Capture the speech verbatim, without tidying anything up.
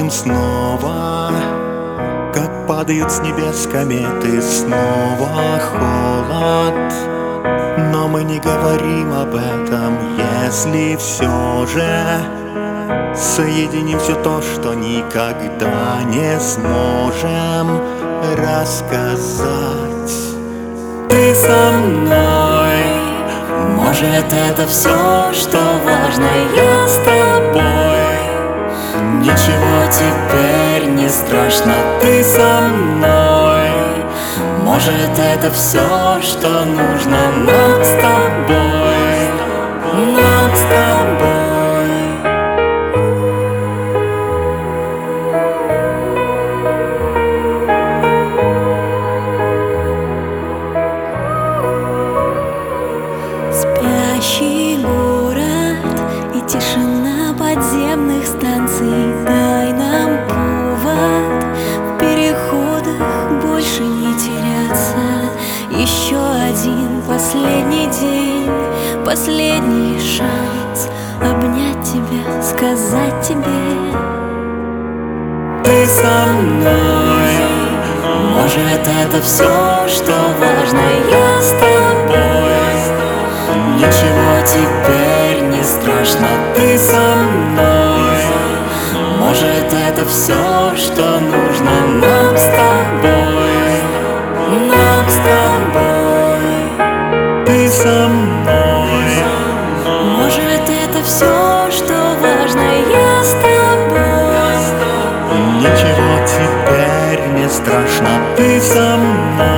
увидим снова, как падают с небес кометы, снова холод. Но мы не говорим об этом, если все же соединим все то, что никогда не сможем рассказать. Ты со мной, может, это все, что важно, я с тобой. Ничего теперь не страшно, ты со мной. Может, это все, что нужно нам с тобой, нам с тобой. Спящий город и тишина подземных станций, дай нам повод в переходах больше не теряться. Еще один последний день, последний шанс обнять тебя, сказать тебе: ты со мной, может, это все, что важно, я с тобой. Ничего теперь не страшно, ты со мной. Может, это все, что нужно нам с тобой, нам с тобой. Ты со мной, может, это все, что важно, я с тобой. ничего теперь не страшно, ты со мной.